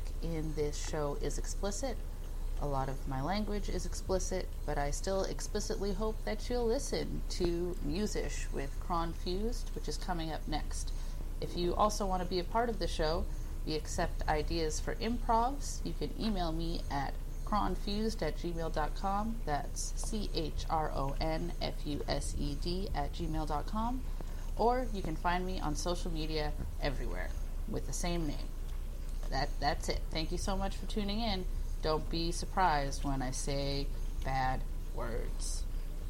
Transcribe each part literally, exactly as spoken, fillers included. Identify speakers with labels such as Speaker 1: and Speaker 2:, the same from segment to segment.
Speaker 1: music in this show is explicit. A lot of my language is explicit, but I still explicitly hope that you'll listen to Musish with Kron Fused, which is coming up next. If you also want to be a part of the show, we accept ideas for improvs. You can email me at cronfused at gmail dot com. That's C H R O N F U S E D at gmail dot com. Or you can find me on social media everywhere with the same name. That That's it. Thank you so much for tuning in. Don't be surprised when I say bad words.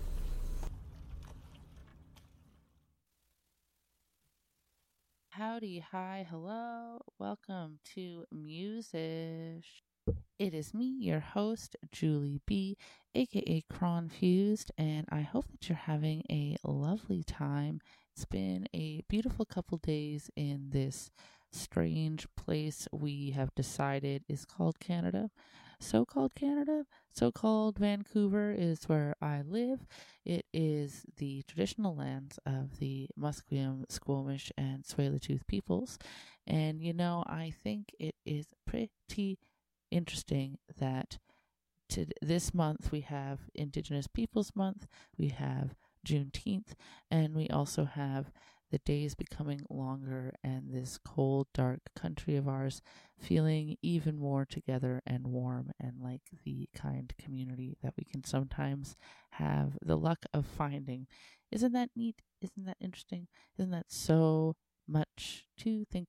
Speaker 1: Howdy, hi, hello. Welcome to Musish. It is me, your host, Julie B, aka Kron Fused, and I hope that you're having a lovely time. It's been a beautiful couple days in this strange place we have decided is called Canada. So-called Canada, so-called Vancouver is where I live. It is the traditional lands of the Musqueam, Squamish, and Tsleil-Waututh peoples. And, you know, I think it is pretty interesting that to this month we have Indigenous Peoples Month, we have Juneteenth, and we also have the days becoming longer and this cold, dark country of ours feeling even more together and warm and like the kind community that we can sometimes have the luck of finding. Isn't that neat? Isn't that interesting? Isn't that so much to think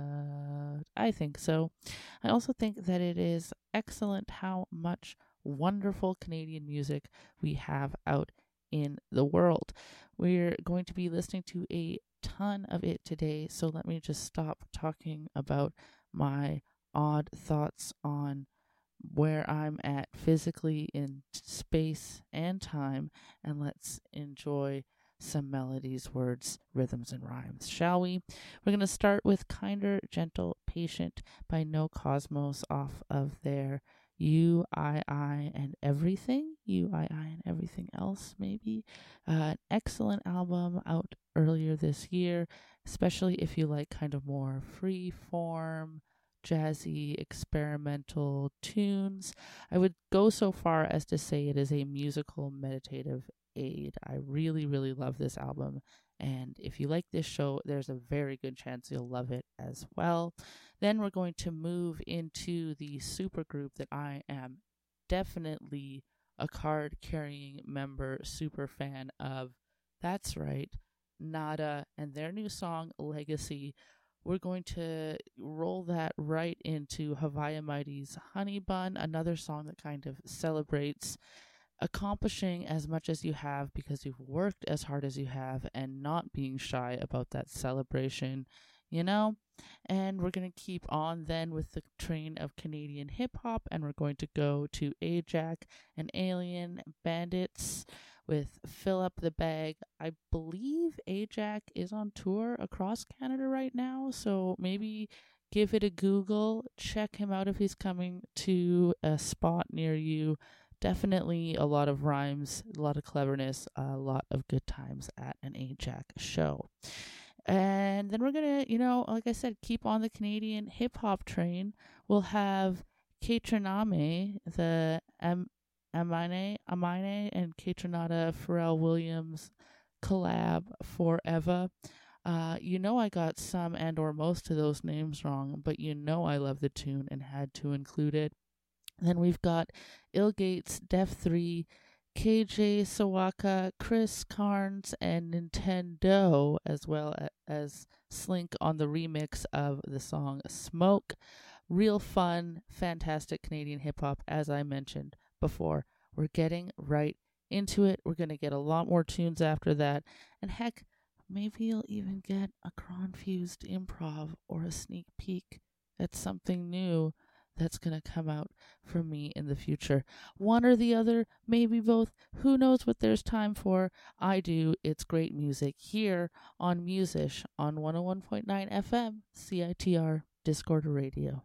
Speaker 1: about? I think so. I also think that it is excellent how much wonderful Canadian music we have out in the world. We're going to be listening to a ton of it today, so let me just stop talking about my odd thoughts on where I'm at physically in space and time, and let's enjoy some melodies, words, rhythms, and rhymes, shall we? We're going to start with Kinder, Gentle, Patient by No Cosmos off of their You, I, I, and Everything. You, I, I, and Everything Else, maybe. Uh, an excellent album out earlier this year, especially if you like kind of more free form, jazzy, experimental tunes. I would go so far as to say it is a musical meditative aid. I really, really love this album. And if you like this show, there's a very good chance you'll love it as well. Then we're going to move into the supergroup that I am definitely a card-carrying member, super fan of. That's right, Nada and their new song, Legacy. We're going to roll that right into Hawaii Mighty's Honey Bun, another song that kind of celebrates accomplishing as much as you have because you've worked as hard as you have and not being shy about that celebration, you know? And we're going to keep on then with the train of Canadian hip-hop, and we're going to go to Ajax and Alien Bandits with Fill Up the Bag. I believe Ajax is on tour across Canada right now, so maybe give it a Google, check him out if he's coming to a spot near you. Definitely a lot of rhymes, a lot of cleverness, a lot of good times at an Ajax show. And then we're going to, you know, like I said, keep on the Canadian hip-hop train. We'll have Kaytranada, the Am- Amine, Amine and Kaytranada Pharrell Williams collab Forever. Uh, you know I got some and or most of those names wrong, but you know I love the tune and had to include it. Then we've got Illgates, Def three, K J Sawaka, Chris Carnes, and Nintendo, as well as Slink on the remix of the song Smoke. Real fun, fantastic Canadian hip-hop, as I mentioned before. We're getting right into it. We're going to get a lot more tunes after that. And heck, maybe you'll even get a Kron-fused improv or a sneak peek at something new that's going to come out from me in the future. One or the other, maybe both. Who knows what there's time for? I do. It's great music here on Musish on one oh one point nine F M, C I T R, Discord Radio.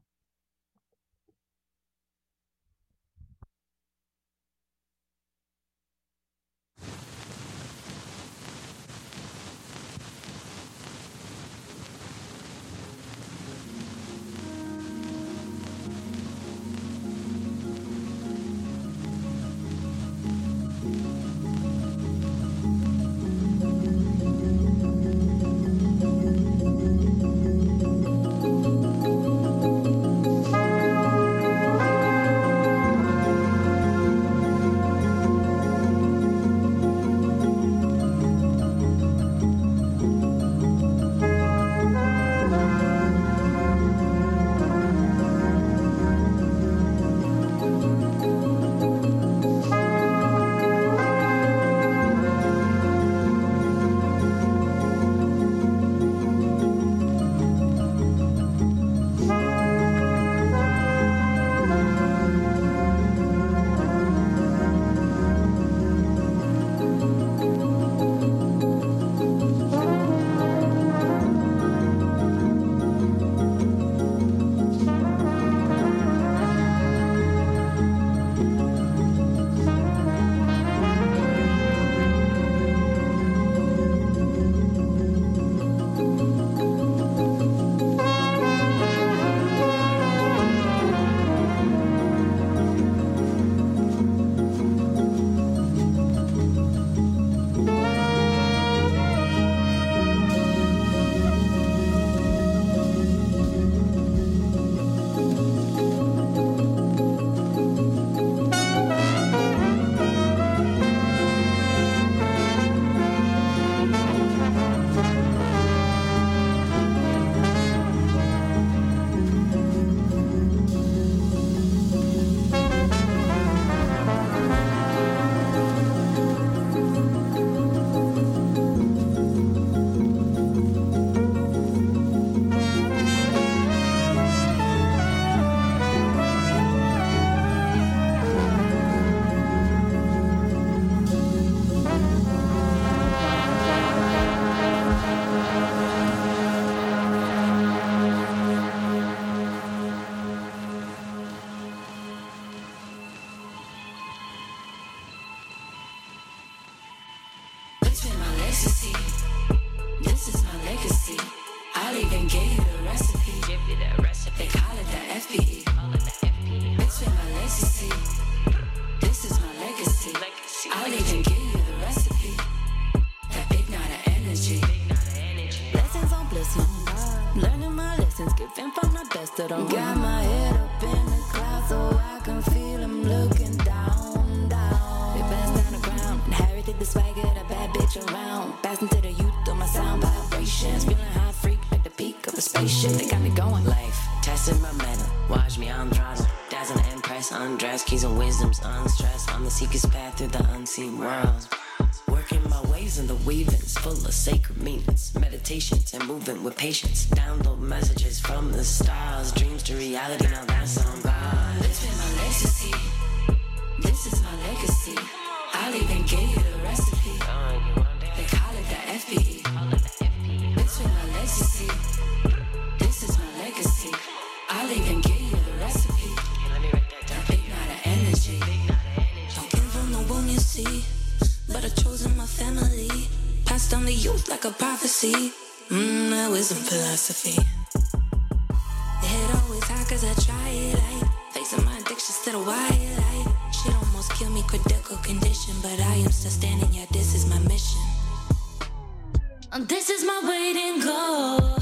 Speaker 2: ecstasy. This is my legacy. I'll even give you the recipe. Give you the recipe. They call it the F P E. Call it the F P E. It's been my legacy. This is my legacy. legacy. I'll even give you the recipe. That big night of energy. Big night of energy. Lessons on blessings. Learning my lessons. Giving from the best of them. Got my head up in the clouds so I can feel them looking down, down. They pass down the ground. Inherited the swagger, the bad bitch around. Passing to the youth on my sound vibrations. Feeling high freak like the peak of a spaceship. They got me going. Life, testing my metal. Watch me on throttle. Dazzle and impress, undress. Keys and wisdoms, unstressed. On the seeker's path through the unseen world. Working my ways in the weavings, full of sacred meanings. Meditations and moving with patience. Download messages from the stars. Dreams to reality, now that's on God. This been my legacy. This is my legacy. I'll even give you the recipe. They call it the F P E. This been my legacy. This is my legacy. I'll even give you the recipe. That big night of energy. Don't give them the wound you see. But I've chosen my family. Passed down the youth like a prophecy. Mmm, that wisdom philosophy. The head always high cause I try it. Like facing my addictions to the wire. Like shit almost killed me, critical condition. But I am still standing, yeah, this is my mission. And this is my waiting gold.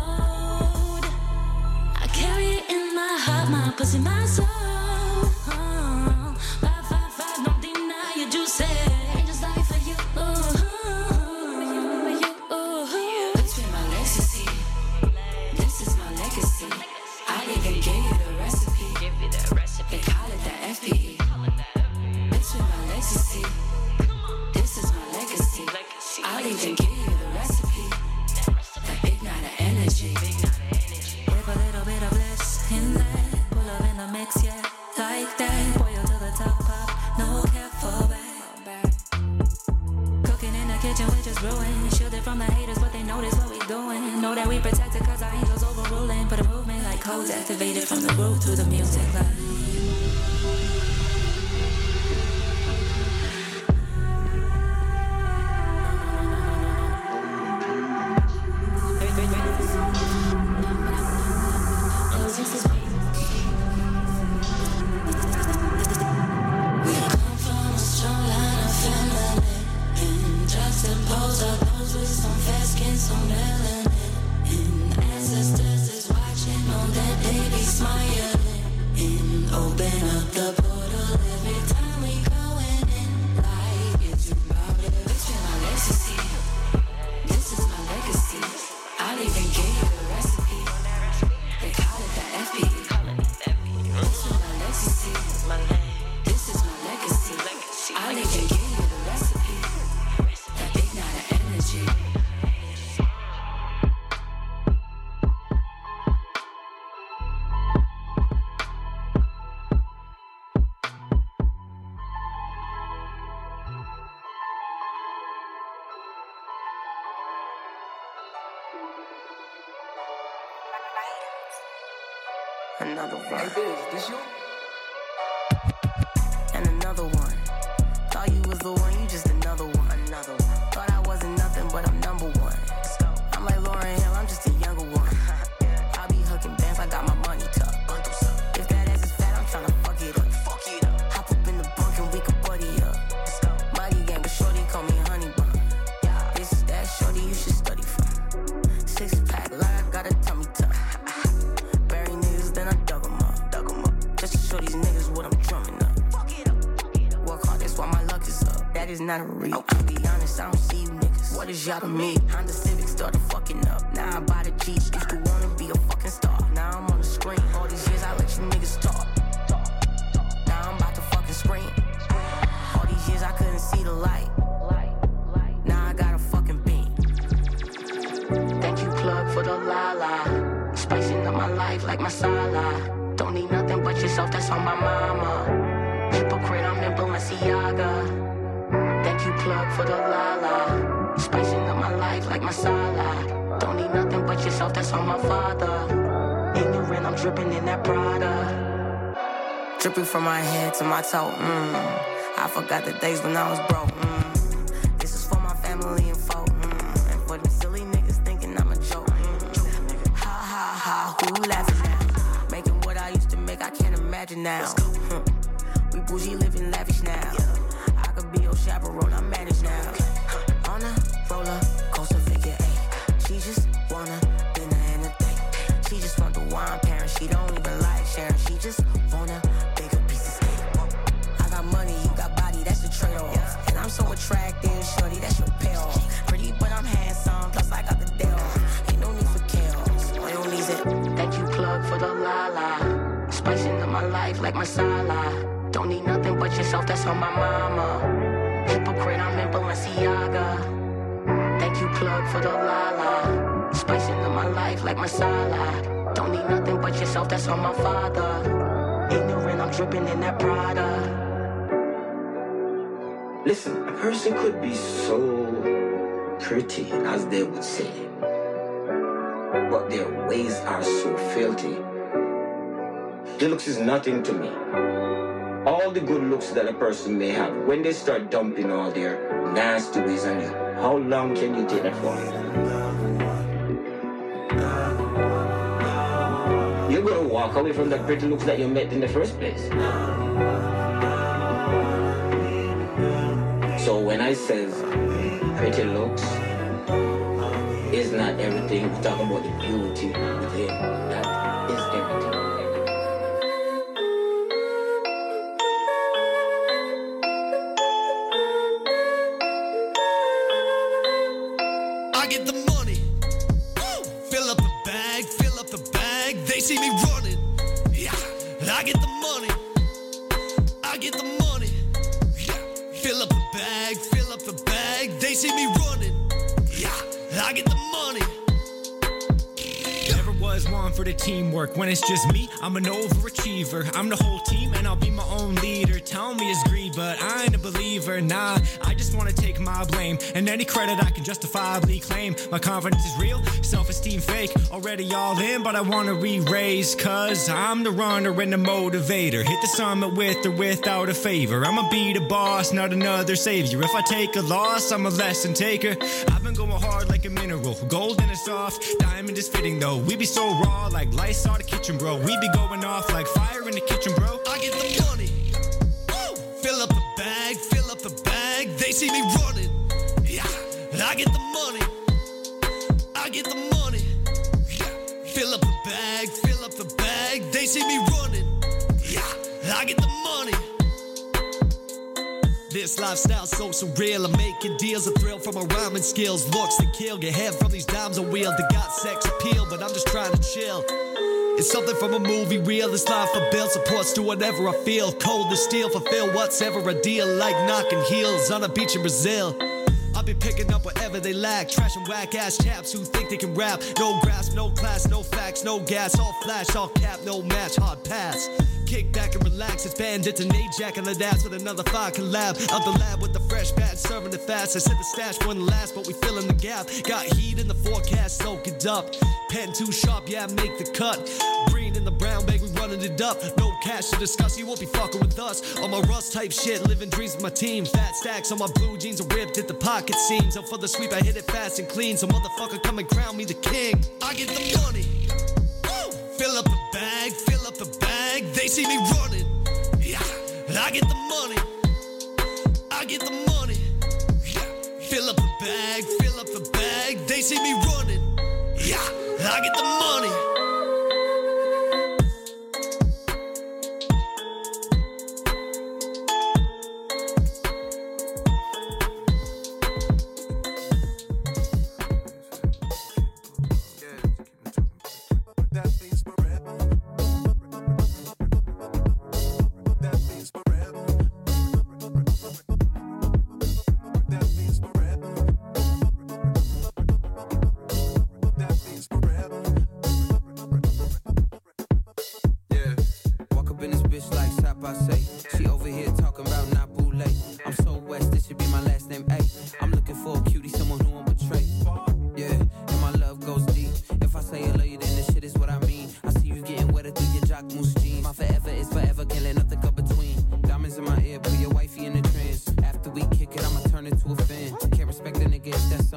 Speaker 2: I carry it in my heart, my pussy, my soul. Oh, five, five, five, don't deny your juice. Angels die for you. Oh, for you, oh, oh. This been my legacy. This is my legacy. I'll even give you the recipe. Give you the recipe. They call it the F P E. This been my legacy. This is my legacy. I'll even give you the recipe. That big night of energy. With a little bit of bliss in there. Pull up in the mix, yeah, like that. Boil to the top, pop, no cap for back. Cooking in the kitchen, we're just brewing. Shielded from the haters, but they notice what we doing. Know that we protected cause our angels overruling. Put a movement like codes activated from the groove through the music like. Another one. Hey, bitch, this you? And another one. Thought you was the one, you just another one. Another one. Thought I wasn't nothing, but I'm number one. I'm like Lauryn Hill, I'm just a younger one. I be hooking bands, I got my money tucked. If that ass is fat, I'm tryna fuck it up. Fuck it up. Hop up in the bunk and we can buddy up. Mighty gang, but shorty call me honey bun. This is that shorty you should study from. Six pack, like I got a tummy tuck. Bury niggas, then I dug them up. Dug them up. Just to show these niggas what I'm drumming up. Fuck it up. Work hard, that's why my luck is up. That is not a real. I'll be honest, I don't see you niggas. What is y'all to me? Honda Civic started fucking up. Now I buy the Jeep. Used to wanna be a fucking star. Now I'm on the screen. All these years I let you niggas talk. Now I'm about to fucking scream. All these years I couldn't see the light. Now I got a fucking beam. Thank you, plug, for the la-la. Spicing up my life like masala. Don't need nothing but yourself, that's on my mama. Hypocrite, I'm in Balenciaga. Thank you, plug, for the la-la. Spicing up my life like masala. Don't need nothing but yourself, that's on my father. Ignorant, I'm dripping in that Prada. Dripping from my head to my toe, mmm. I forgot the days when I was broke, mmm. This is for my family.
Speaker 3: family and folk. Mm. And for them silly niggas thinking I'm a joke. Mm. Ha ha ha, who laughing now? Making what I used to make, I can't imagine now. Mm. We bougie living lavish now. I could be your chaperone, I manage now. On a roller coaster figure eight. She just wanna dinner and a date. She just want the wine parent. She don't even like sharing. She just wanna bigger piece of steak. I got money, you got body, that's the trade-off. And I'm so attractive, shorty, that's your payoff. Pretty, but I'm handsome, plus I got the day off. Ain't no need for chaos, I don't need it. Thank you, plug, for the la-la. Spicing up my life like masala. Don't need nothing but yourself, that's on my mama. Hypocrite, I'm in Balenciaga. Thank you, plug, for the la-la. Spicing up my life like masala. Don't need nothing but yourself, that's on my father. Ignorant, I'm dripping in that Prada.
Speaker 4: Listen, a person could be so pretty, as they would say, but their ways are so filthy. The looks is nothing to me. All the good looks that a person may have, when they start dumping all their nasty ways on you, how long can you take that for? You're gonna walk away from the pretty looks that you met in the first place. So when I says pretty looks is not everything, we talk about the beauty within. That is everything.
Speaker 5: I get the money, woo! Fill up the bag, fill up the bag. They see me running, yeah. I get the money, I get the money, yeah. Fill up the bag, fill up the bag. They see me running, yeah. I get the money.
Speaker 6: Never was one for the teamwork. When it's just me, I'm an overachiever. I'm the whole team and I'll be my own leader. Tell me it's greed, but I ain't a believer. Nah, I just wanna take my blame, and any credit I can justifiably claim. My confidence is real, self-esteem fake. Already all in, but I wanna re-raise, cause I'm the runner and the motivator. Hit the summit with or without a favor. I'ma be the boss, not another savior. If I take a loss, I'm a lesson taker. I've been going hard like a mineral. Gold in a soft, diamond is fitting though. We be so raw like lights out the kitchen, bro. We be going off like fire in the kitchen, bro.
Speaker 5: I get the money, woo! Fill up the bag, fill up the bag. They see me running, yeah. I get the money, I get the money, yeah. Fill up the bag, fill up the bag. They see me running, yeah. I get the money. This lifestyle's so surreal. I'm making deals, a thrill from my rhyming skills. Looks to kill, get head from these dimes on wheel. They got sex appeal, but I'm just trying to chill. It's something from a movie reel. This life I built supports to whatever I feel. Cold as steel, fulfill whatever I deal. Like knocking heels on a beach in Brazil. I'll be picking up whatever they lack. Trash and whack ass chaps who think they can rap. No grasp, no class, no facts, no gas. All flash, all cap, no match, hard pass. Kick back and relax, it's Bandits and Ajax and the ass with another fire collab. Out the lab with the fresh batch, serving it fast. I said the stash wouldn't last, but we fill in the gap. Got heat in the forecast, soak it up. Pen too sharp, yeah, make the cut. Green in the brown bag, we running it up. No cash to discuss, you won't be fucking with us. On my rust type shit, living dreams with my team. Fat stacks on my blue jeans are ripped at the pocket seams. So for the sweep, I hit it fast and clean. So motherfucker come and crown me the king. I get the money, woo! Fill up the bag, fill up the bag. They see me running, yeah. I get the money, I get the money, yeah. Fill up the bag, fill up the bag. They see me running, yeah. I get the money.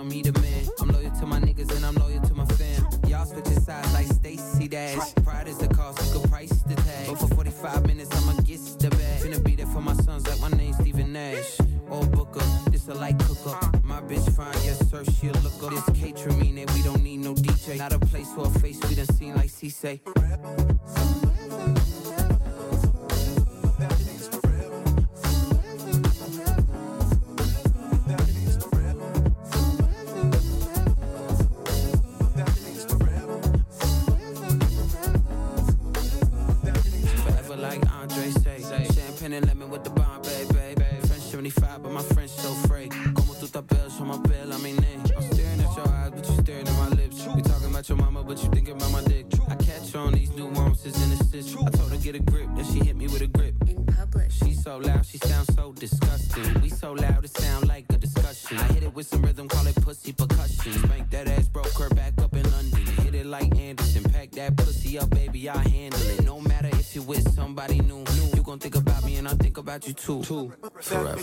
Speaker 7: on me the man. I'm loyal to my niggas and I'm loyal to my fam. Y'all switching sides like Stacey Dash. Pride is the cost, you can price the tag. But for forty-five minutes, I'ma get the bag. Finna be there for my sons like my name's Stephen Nash. Or Booker, this a light cook up. My bitch fine, yes sir, she'll look up. This catering mean that we don't need no D J. Not a place for a face we done seen like C-Say. And lemon with the bomb, baby. French seventy-five, but my French so free. Como tu tapel, show my bill, I mean, name. I'm staring at your eyes, but you staring at my lips. We talking about your mama, but you thinking about my dick. I catch on these nuances and assists. I told her get a grip, then she hit me with a grip.
Speaker 3: In public.
Speaker 7: She so loud, she sounds so disgusting. We so loud, it sound like a discussion. I hit it with some rhythm, call it pussy percussion. Spank that ass, broke her back up in London. Hit it like Anderson, pack that pussy up, baby, I handle it. No matter if you're with somebody new, you gon' think about me and I think about you too. Too. Forever.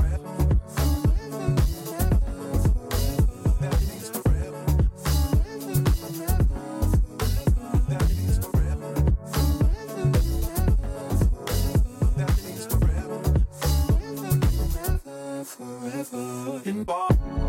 Speaker 8: Forever in bar.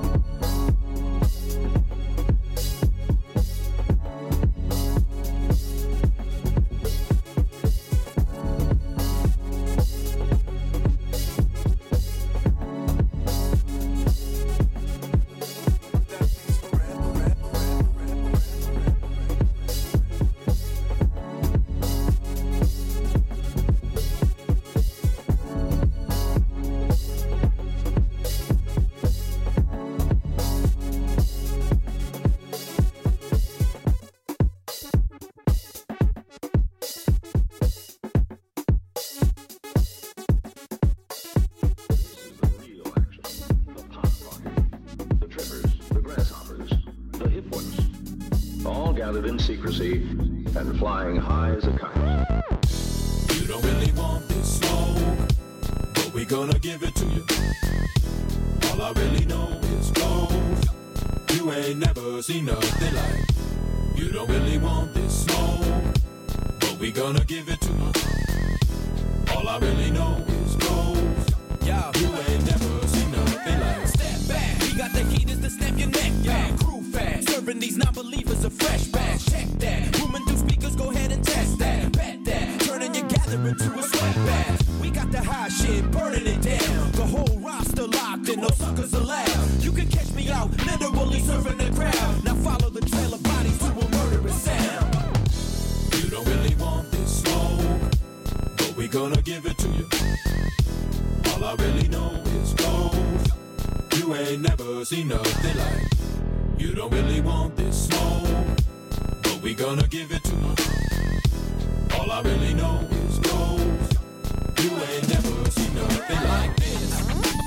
Speaker 9: In secrecy and flying high as a kite.
Speaker 8: You don't really want this smoke, but we gonna give it to you. All I really know is gold. You ain't never seen nothing like. You don't really want this smoke, but we gonna give it to you. All I really know is gold.
Speaker 10: Yo,
Speaker 8: you ain't never seen nothing like.
Speaker 10: Step back, we got the heaters to snap your neck back. Crew fast, serving these non-believers a fresh batch. Check that, room and do speakers, go ahead and test that. Bet that, turning your gathering to a sweat bath. We got the high shit, burning it down. The whole roster locked and no suckers allowed. You can catch me out, literally serving the crowd. Now follow the trail of bodies to a murderous sound.
Speaker 8: You don't really want this smoke, but we gonna give it to you. All I really know is gold. You ain't never seen nothing like. You don't really want this smoke, but we gonna give it to you. All I really know is gold. You ain't never seen nothing like this.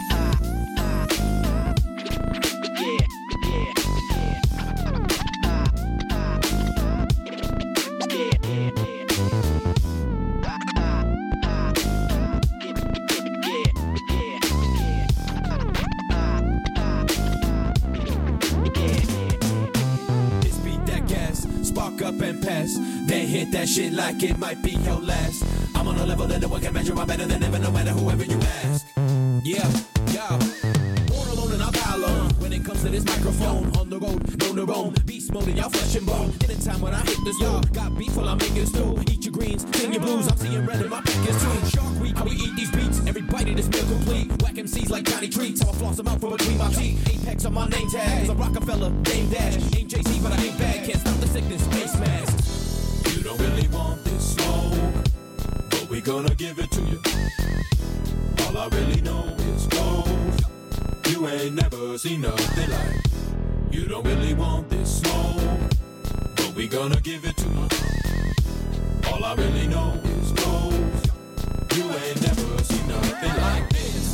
Speaker 10: Up and pass, then hit that shit like it might be your last. I'm on a level that no one can measure. I'm better than ever, no matter whoever you ask. Yeah, yeah. Born alone and I die alone. When it comes to this microphone, on the road, known to roam. Beast mode and y'all flesh and bone. Anytime when I hit this y'all got beef while I'm making stew. Eat your greens, sing your blues. I'm seeing red in my pockets too. Shark Week, how we eat these beats. Every bite of this meal complete. Whack M Cs like Johnny Treats. How I floss them out from between my teeth. Apex on my name tag. Cause I'm Rockefeller, Dame Dash. Ain't Jay-Z, but I ain't bad. Can't stop the sickness, face mask.
Speaker 8: You don't really want this smoke, but we gonna give it to you. All I really know is gold. You ain't never seen nothing like. You don't really want this smoke, but we gonna give it to you. All I really know is gold. You ain't never seen nothing like this.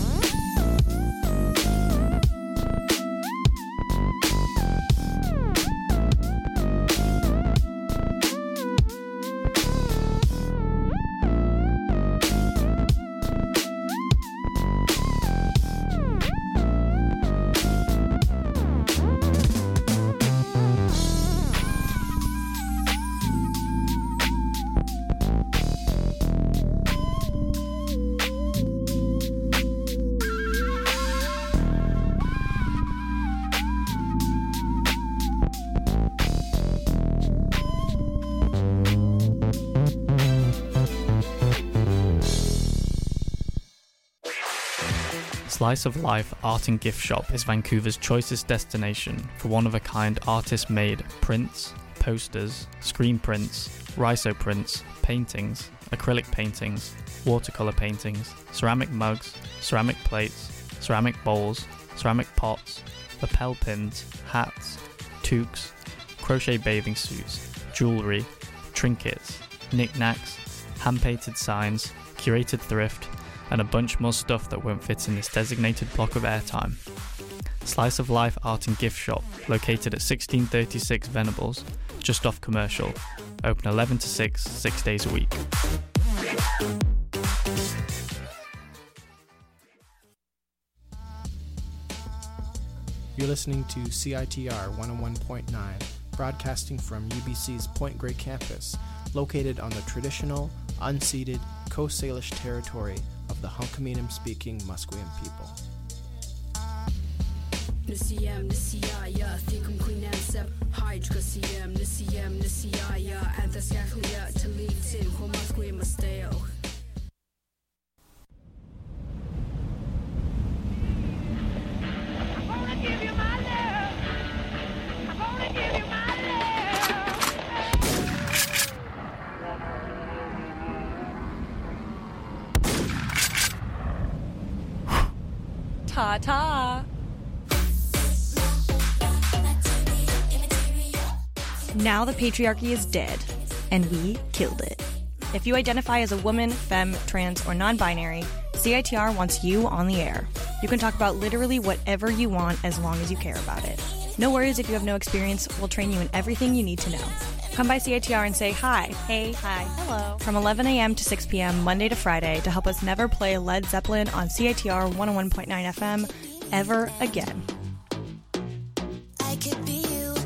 Speaker 11: Slice of Life Art and Gift Shop is Vancouver's choicest destination for one-of-a-kind artist-made prints, posters, screen prints, rhizo prints, paintings, acrylic paintings, watercolor paintings, ceramic mugs, ceramic plates, ceramic bowls, ceramic pots, lapel pins, hats, toques, crochet bathing suits, jewellery, trinkets, knickknacks, hand-painted signs, curated thrift, and a bunch more stuff that won't fit in this designated block of airtime. Slice of Life Art and Gift Shop, located at sixteen thirty-six Venables, just off Commercial, open eleven to six, six days a week.
Speaker 12: You're listening to C I T R one oh one point nine, broadcasting from U B C's Point Grey campus, located on the traditional, unceded Coast Salish territory of the Hunkaminam-speaking Musqueam people.
Speaker 13: Nisiyam nisiyaya thikum queenansep hydrocasiam nisiyam nisiyaya anthascaclia talitin homasquim masteo.
Speaker 14: Ta-ta! Now the patriarchy is dead, and we killed it. If you identify as a woman, femme, trans, or non-binary, C I T R wants you on the air. You can talk about literally whatever you want as long as you care about it. No worries if you have no experience, we'll train you in everything you need to know. Come by C I T R and say hi. Hey. Hi. Hello. From eleven a.m. to six p.m. Monday to Friday to help us never play Led Zeppelin on C I T R one oh one point nine F M ever again.
Speaker 2: I could be you.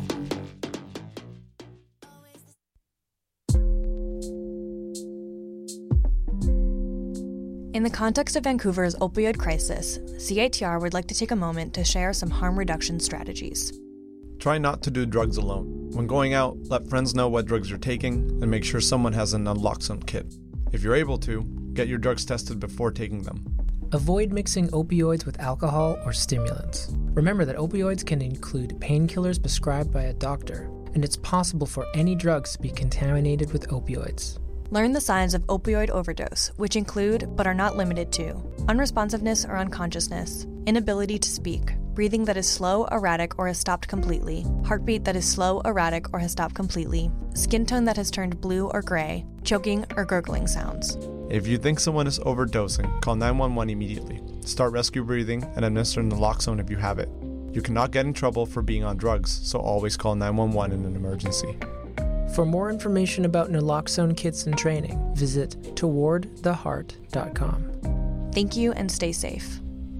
Speaker 14: In the context of Vancouver's opioid crisis, C I T R would like to take a moment to share some harm reduction strategies.
Speaker 15: Try not to do drugs alone. When going out, let friends know what drugs you're taking and make sure someone has a naloxone kit. If you're able to, get your drugs tested before taking them.
Speaker 16: Avoid mixing opioids with alcohol or stimulants. Remember that opioids can include painkillers prescribed by a doctor, and it's possible for any drugs to be contaminated with opioids.
Speaker 14: Learn the signs of opioid overdose, which include, but are not limited to, unresponsiveness or unconsciousness, inability to speak, breathing that is slow, erratic, or has stopped completely, heartbeat that is slow, erratic, or has stopped completely, skin tone that has turned blue or gray, choking or gurgling sounds.
Speaker 15: If you think someone is overdosing, call nine one one immediately. Start rescue breathing and administer naloxone if you have it. You cannot get in trouble for being on drugs, so always call nine one one in an emergency.
Speaker 16: For more information about naloxone kits and training, visit toward the heart dot com.
Speaker 14: Thank you and stay safe.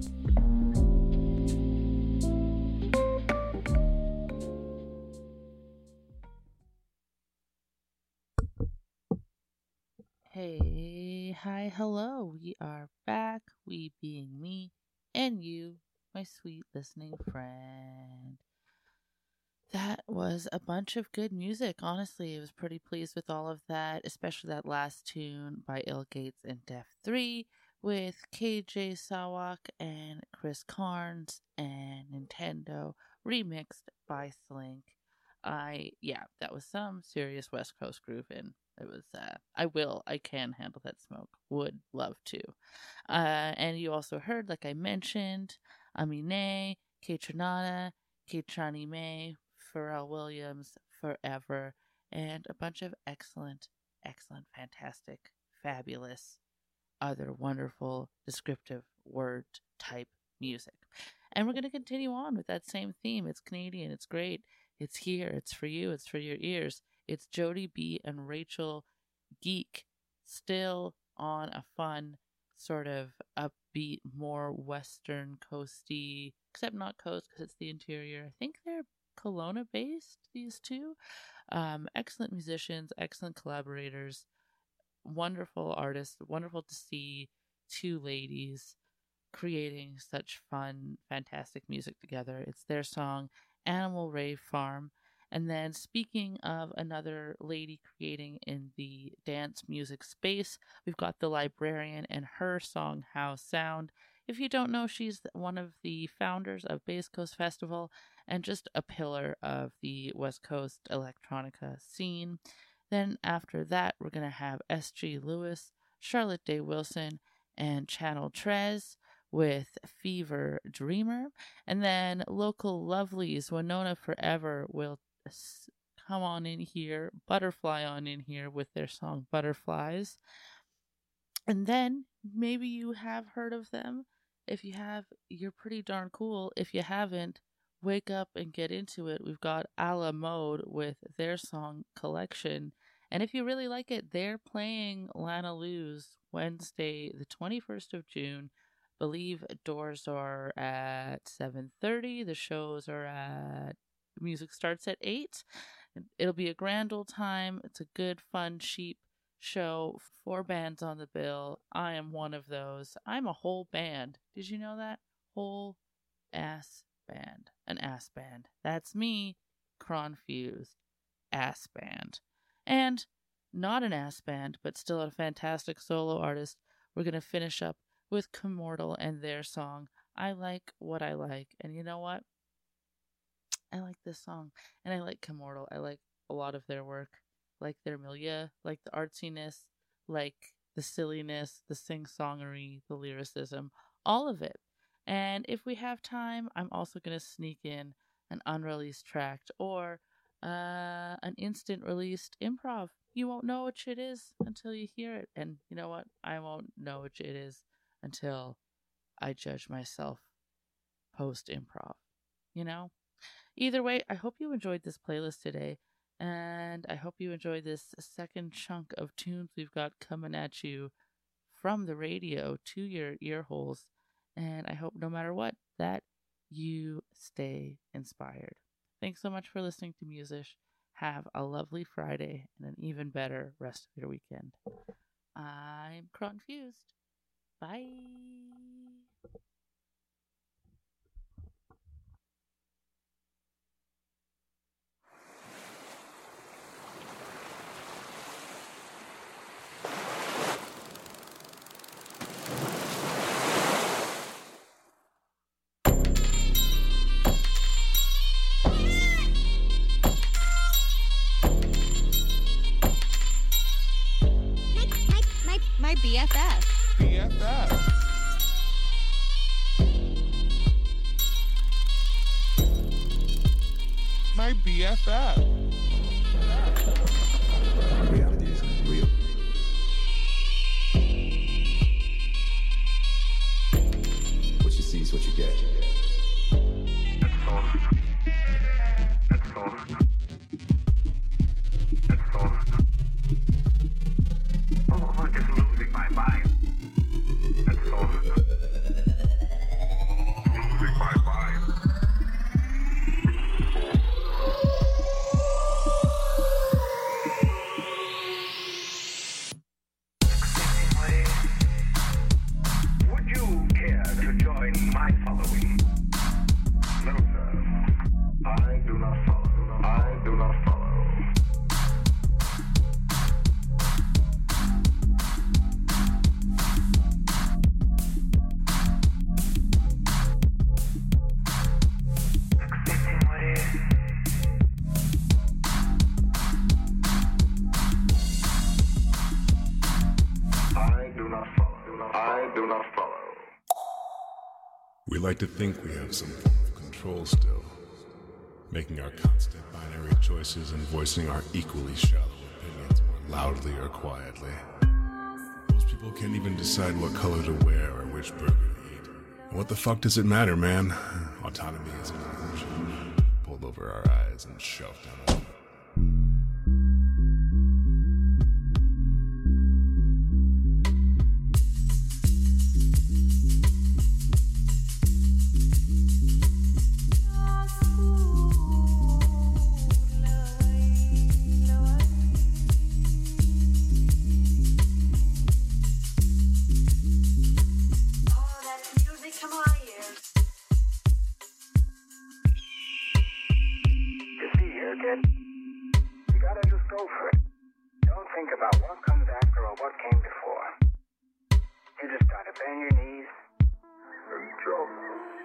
Speaker 1: Hey, hi, hello. We are back, we being me and you, my sweet listening friend. That was a bunch of good music. Honestly, I was pretty pleased with all of that, especially that last tune by Ill Gates and Def three with K J Sawak and Chris Carnes and Nintendo, remixed by Slink. I, yeah, that was some serious West Coast groove, and it was, uh, I will, I can handle that smoke. Would love to. Uh, and you also heard, like I mentioned, Amine, K Trinata, K Trani May, Pharrell Williams, Forever, and a bunch of excellent, excellent, fantastic, fabulous, other wonderful, descriptive word type music. And we're going to continue on with that same theme. It's Canadian, it's great, it's here, it's for you, it's for your ears. It's Jody B and Rachel Geek, still on a fun, sort of upbeat, more western coasty, except not coast because it's the interior. I think they're Kelowna based, these two. Um, excellent musicians, excellent collaborators, wonderful artists, wonderful to see two ladies creating such fun, fantastic music together. It's their song, Animal Rave Farm. And then speaking of another lady creating in the dance music space, we've got The Librarian and her song, How Sound. If you don't know, she's one of the founders of Bass Coast Festival and just a pillar of the West Coast electronica scene. Then after that, we're going to have S G Lewis, Charlotte Day Wilson, and Channel Trez with Fever Dreamer. And then local lovelies, Winona Forever, will come on in here, Butterfly on in here with their song Butterflies. And then maybe you have heard of them. If you have, you're pretty darn cool. If you haven't, wake up and get into it. We've got A La Mode with their song Collection. And if you really like it, they're playing Lana Lou's Wednesday, the twenty-first of June. Believe doors are at seven thirty. The shows are at, music starts at eight. It'll be a grand old time. It's a good, fun, cheap show. Four bands on the bill. I am one of those. I'm a whole band. Did you know that? Whole ass band. An ass band. That's me, Confused. Ass band. And not an ass band, but still a fantastic solo artist. We're going to finish up with Commortal and their song, I Like What I Like. And you know what? I like this song. And I like Commortal. I like a lot of their work. Like their milieu, like the artsiness, like the silliness, the sing-songery, the lyricism, all of it. And if we have time, I'm also going to sneak in an unreleased track or uh, an instant released improv. You won't know which it is until you hear it. And you know what? I won't know which it is until I judge myself post-improv. You know? Either way, I hope you enjoyed this playlist today. And I hope you enjoyed this second chunk of tunes we've got coming at you from the radio to your ear holes. And I hope no matter what, that you stay inspired. Thanks so much for listening to Musish. Have a lovely Friday and an even better rest of your weekend. I'm Confused. Bye.
Speaker 17: My B F F.
Speaker 18: B F F. My B F F.
Speaker 8: Reality is real. What you see is what you get. That's all. That's all. That's all. Oh, I'm just losing my mind. That's all. Losing my mind. Would you care to join my following? No, sir. I do not follow. I do not follow.
Speaker 19: We like to think we have some form of control still, making our constant binary choices and voicing our equally shallow opinions more loudly or quietly. Most people can't even decide what color to wear or which burger to eat. And what the fuck does it matter, man? Autonomy is an illusion pulled over our eyes and shoved down our throat.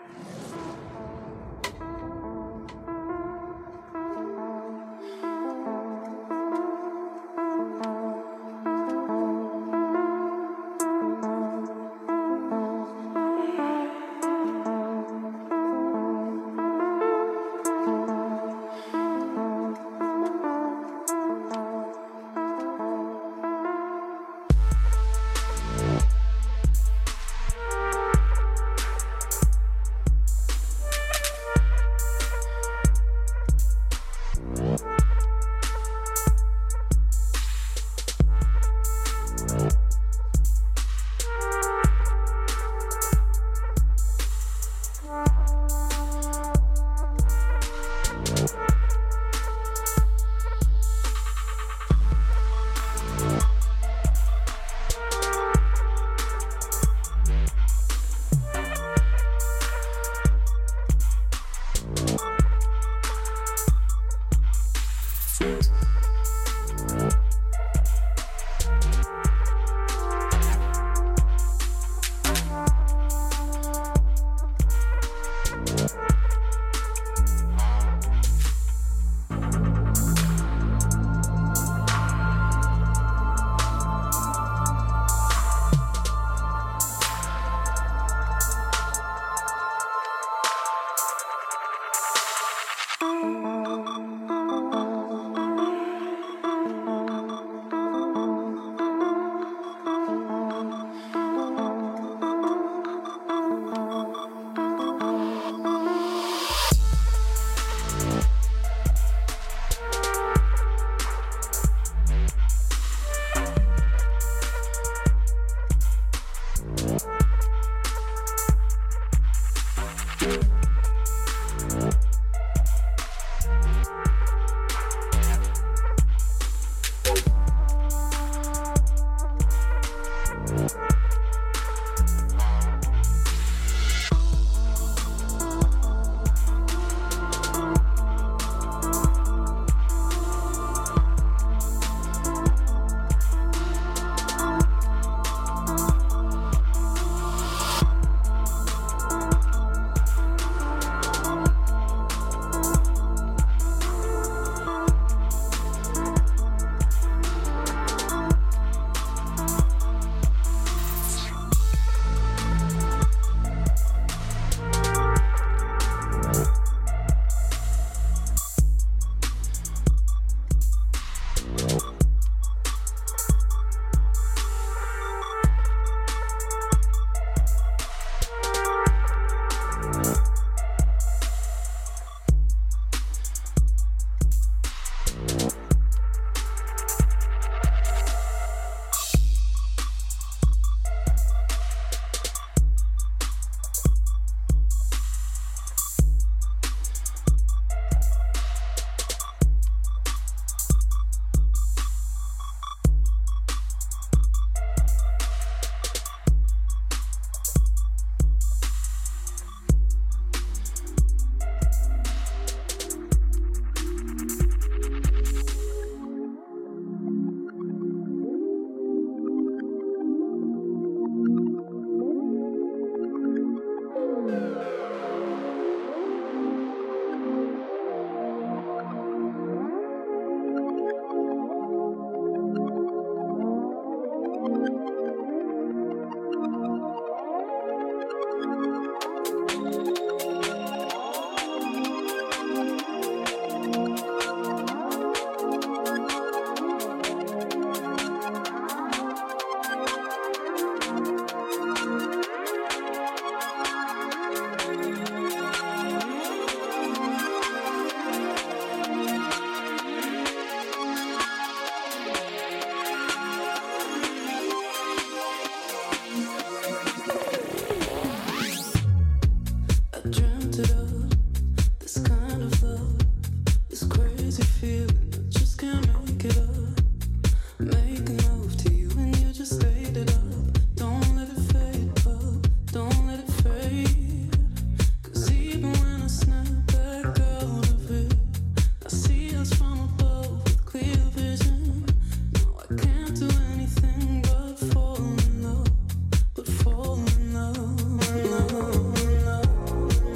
Speaker 3: Fall in love.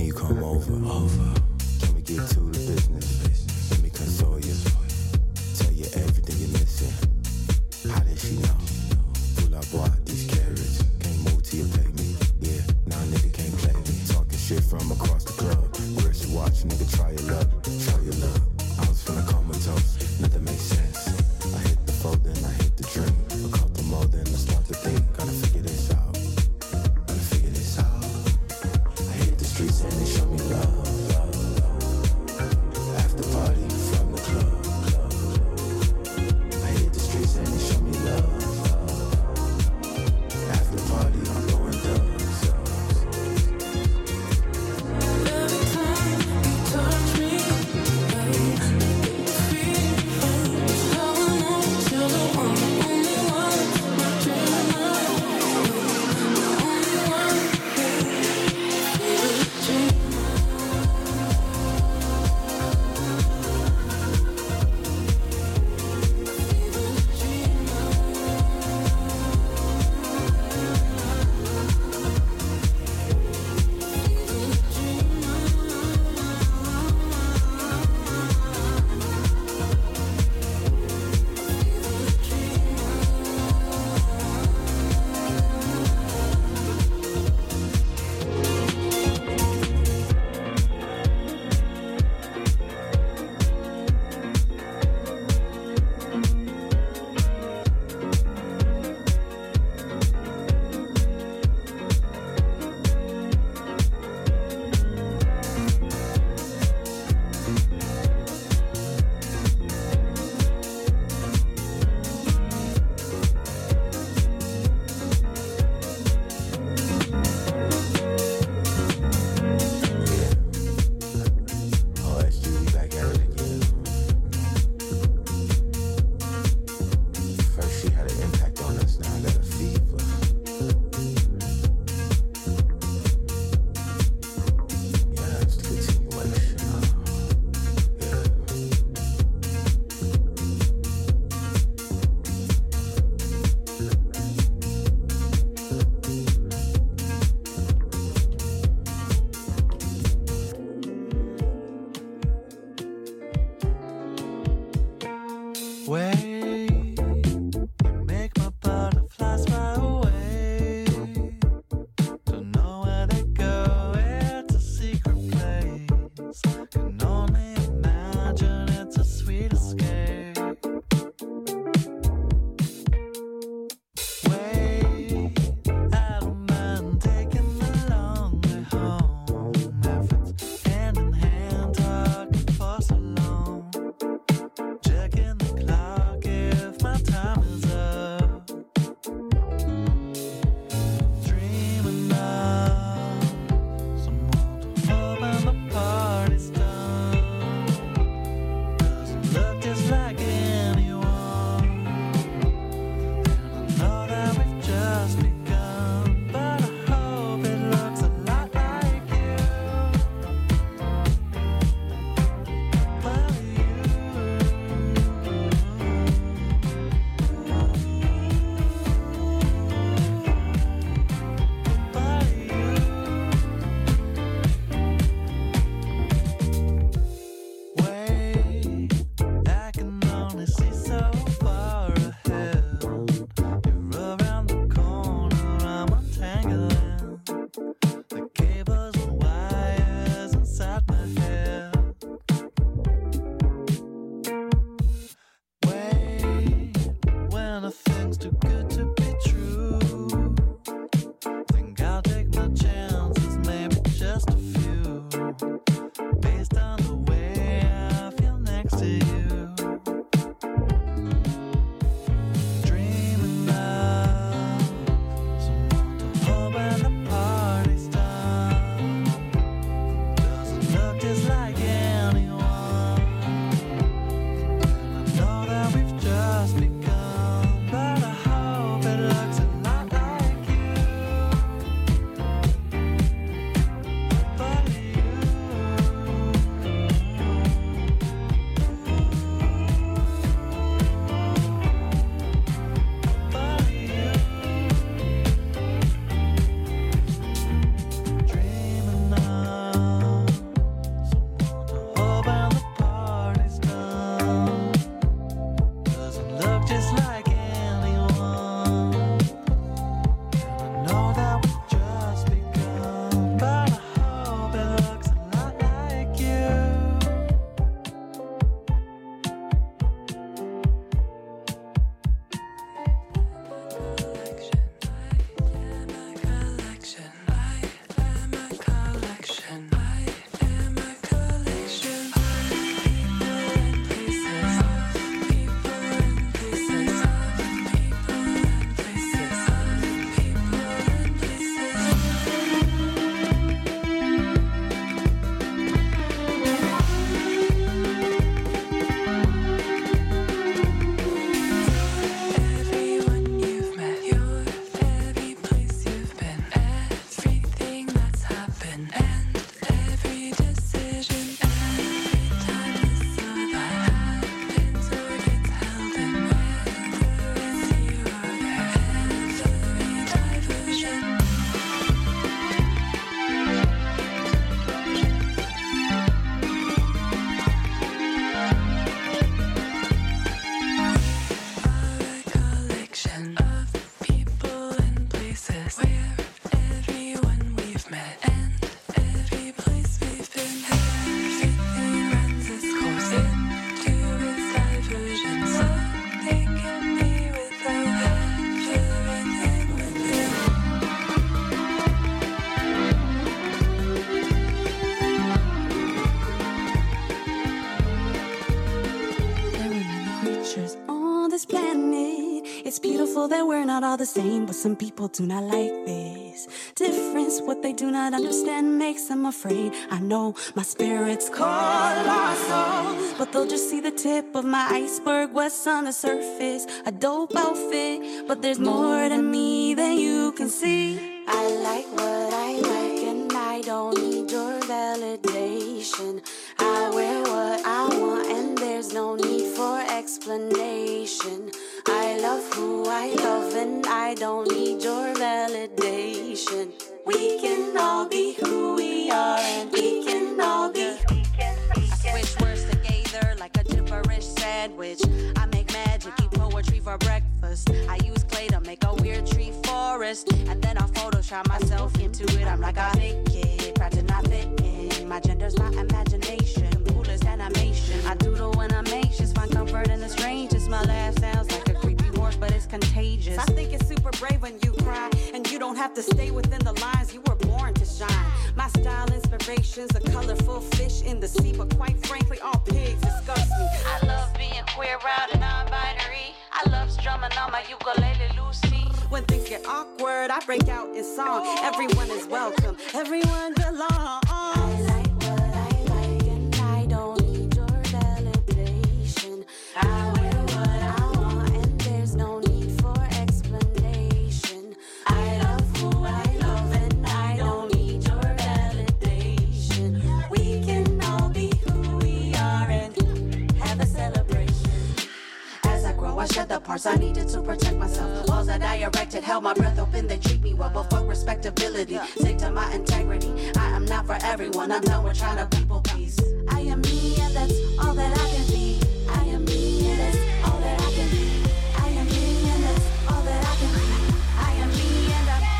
Speaker 17: Can you come over? Over. Can we get to the business? Let me console you. Tell you everything you're missing. How did she know? Pull up, boy, these carrots. Can't move till you pay me. Yeah, nah, nigga can't play me. Talking shit from across the club. Where's your watch, nigga? Try your luck. Try your luck. I was finna comatose. Nothing makes sense. I hit the fold, then I hit the drink. A couple more, then I start to think. Gotta figure this out. Gotta figure this out. I hit the streets and they show me love. After party from the club. I hit the streets and they show me love. After party, I'm going thugs.
Speaker 2: Every time you touch me, how I know you're the one, only one, my dream, the only one, favorite dream.
Speaker 17: Oh, that's Julie back at it again. First she had an impact on us, now I got a fever. Yeah, that's the continuation. huh? Yeah.
Speaker 20: Way, make my butterflies fly away. Don't know where they go, it's a secret place. Can only imagine it's a sweet escape. Way, I don't mind taking the long way home. If it's hand in hand, talking for so long. Checking the clock if my time is up. Dreaming of someone to hold when the party's done. Doesn't look just like anyone. And I know that we've just begun, but I hope it looks a lot like you. But way, I can only see so far ahead. You're around the corner, I'm untangling the cables and wires inside my head. Way, when a thing's too good to be true, think I'll take my chances, maybe just a few, based on the way I feel next to you. Dreaming of someone to hold when the party's done. Doesn't look just like anyone. And I know that we've just begun, but I hope it looks a lot like you. But you.
Speaker 21: thankful that we're not all the same, but some people do not like this difference. What they do not understand makes them afraid. I know my spirit's colossal, but they'll just see the tip of my iceberg. What's on the surface? A dope outfit, but there's more to me than you can see.
Speaker 22: I like what I like and I don't need your validation. I wear what I want and there's no need for explanation. I love who I love and I don't need your validation. We can all be who we are and we can all be.
Speaker 23: I switch words together like a gibberish sandwich. I make magic, eat poetry for breakfast. I use clay to make a weird tree forest, and then I Photoshop myself into it. I'm like a big kid, proud to not fit in. My gender's my imagination, coolest animation. I doodle when I'm anxious, find comfort in the strangest. My laugh sounds like a creepy horse, but it's contagious.
Speaker 21: I think it's super brave when you cry, and you don't have to stay within the lines. You were born to shine. My style inspiration's a colorful fish in the sea, but quite frankly, all pigs disgust me.
Speaker 23: I love being queer, round and non-binary. I love strumming on my ukulele, Lucy.
Speaker 21: When things get awkward, I break out in song. Everyone is welcome. Everyone belongs.
Speaker 22: I like what I like and I don't need your validation. I wear what I want and there's no need for explanation. I love who I love and I don't need your validation. We can all be who we are and have a celebration.
Speaker 23: As I grow, I shed the parts I needed to protect myself. Walls that I erected held my breath open. They treat me well, but fuck respectability. Stick to my integrity. I am not for everyone. I'm done with trying to people please.
Speaker 21: I am me, and that's all that I can be. I am me, and that's all that I can be. I am me, and that's all that I can be. I am me, and I.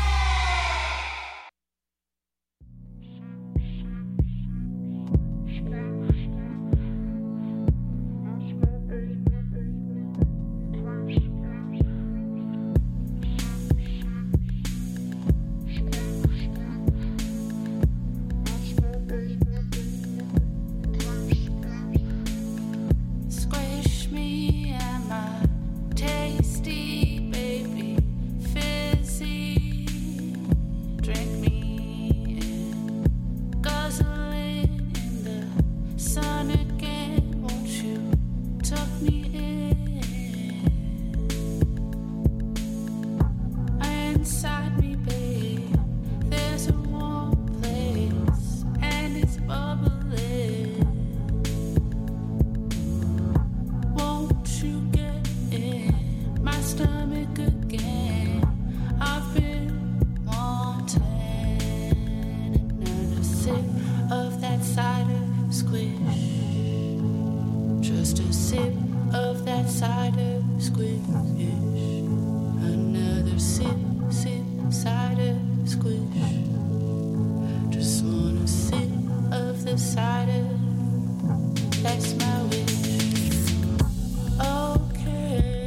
Speaker 23: Squish me, am I tasty, baby, fizzy? Drink me in, guzzling in the sun again. Won't you tuck me in? Inside me, babe, there's a warm place and it's bubbling. Won't you get in my stomach again? I've been wanting another sip of that cider squish. Just a sip of that cider squish. Another sip, sip, cider squish. Just wanna sip of the cider. That's my wish. Okay,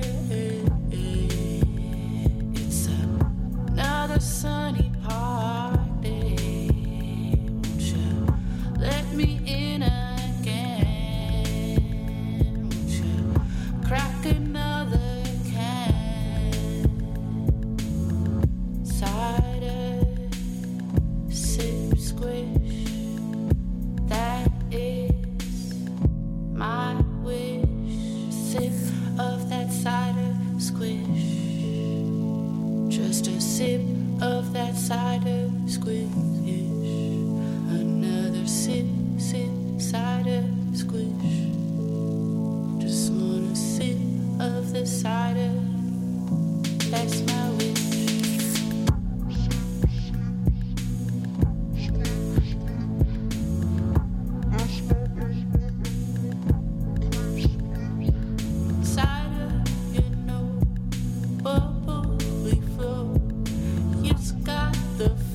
Speaker 23: it's another sunny party. Won't you let me in again? Won't you crack another can? Cider, sip, squish. That is my wish. Sip of that cider squish. Just a sip of that cider squish. Another sip, sip, cider squish. Just wanna sip of the cider. That's my wish. Cider, you know, bubbly flow. It's got the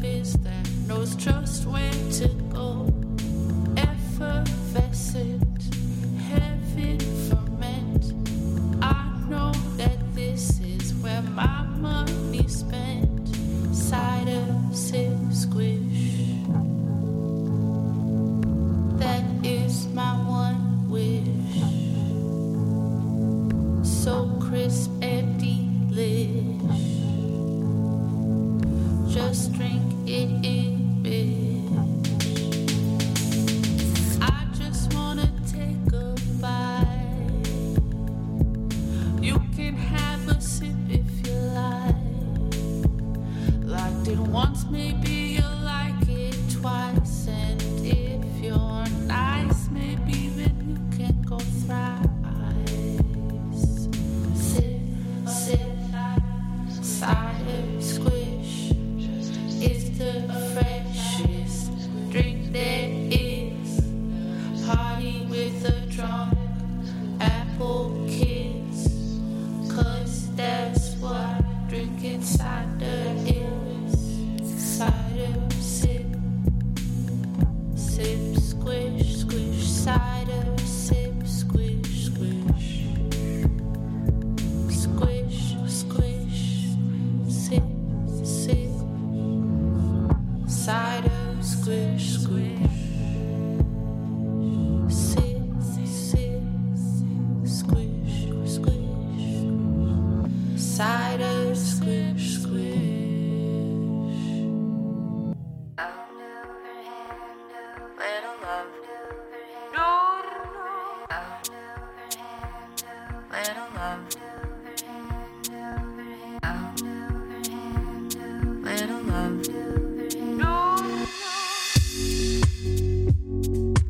Speaker 21: squish, squish, cider, sip, squish, squish. Squish, squish, sip, sip. Cider, squish, squish.